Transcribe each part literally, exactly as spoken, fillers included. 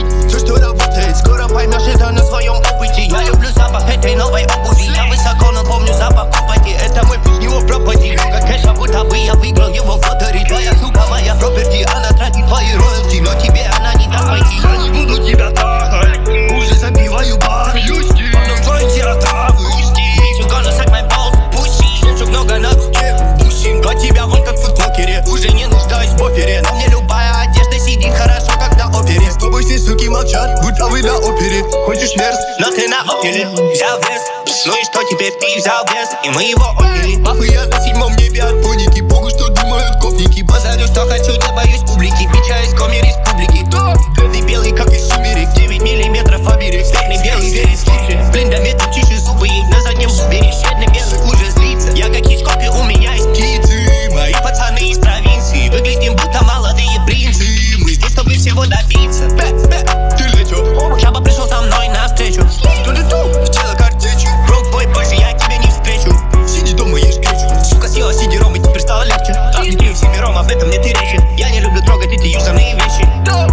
все, что работает, скоро поймешь это на своем опыте. Я люблю запах этой новой обуви. Я высоко, но помню запах копоти. Это мой путь, него пропади. Много кэша, будто бы я выиграл его в лотере. Твоя сука моя проперти, она тратит твои роялти, но тебе она не даст пойти. Я не буду тебя трогать, уже забиваю бар. Потом твой театр, you gonna suck my balls, pussy. Слишком много на руке, пусть до тебя вон как в футбокере. Уже не нуждаюсь в буфере, но мне любая одежда сидит хорошо, как на опере. С тобой все суки молчат, будто вы на опере. Хочешь мерз, но ты на опере. Взял вес, ну и что теперь ты взял вес, и мы его отняли. Папы, я на седьмом небе от поники. Богу, что думают копники. Базарю, что хочу, не боюсь публики. Бича из коми республики. Ты белый, как из сумерек. Девять миллиметров оберег. Стальный белый, верит слушай. Блин, да метод чищу зубы. И на заднем зубе щедный белый уже злится. Я как Хичкок, и у меня есть птицы. Мои пацаны из провинции. Выглядим, будто молодые принцы. Мы здесь, чтобы всего добиться. Ты летёт. Чаба пришел со мной навстречу. Ту-ду-ду, в тело картечью. Брок бой, больше я тебя не встречу. Сиди дома, ешь гречу. Сука съела сидером, и теперь стало легче. Так не всемиром, об этом нет и речи. Я не люблю трогать эти юзанные вещи.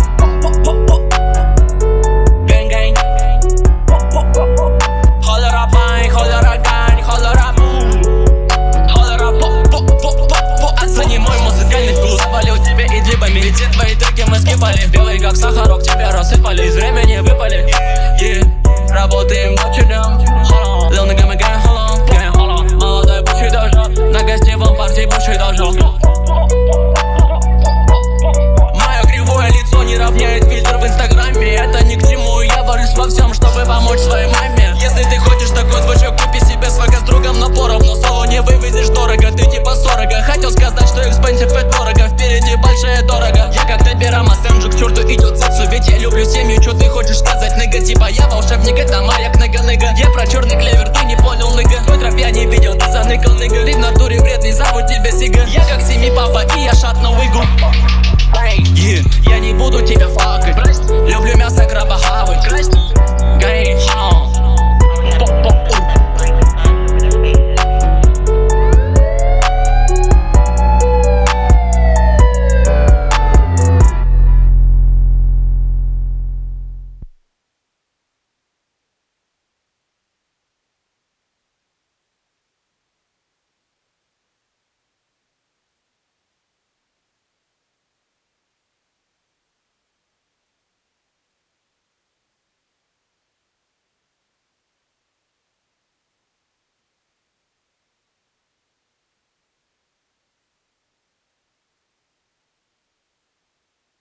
Гэнг-гэнг. Холера байн, холера гань, холера холера по-по-по-по-по. Оцени мой музыкальный вкус. Завалил тебе и длибами, и те твои треки мы скипали. Белый как сахарок, тебя рассыпали, из времени выпали. Yeah. Работаем по чердям. Lil nigga, my gang, hold on, gang, hold on. Молодой бывший должок, на гостевом партии бывший должок.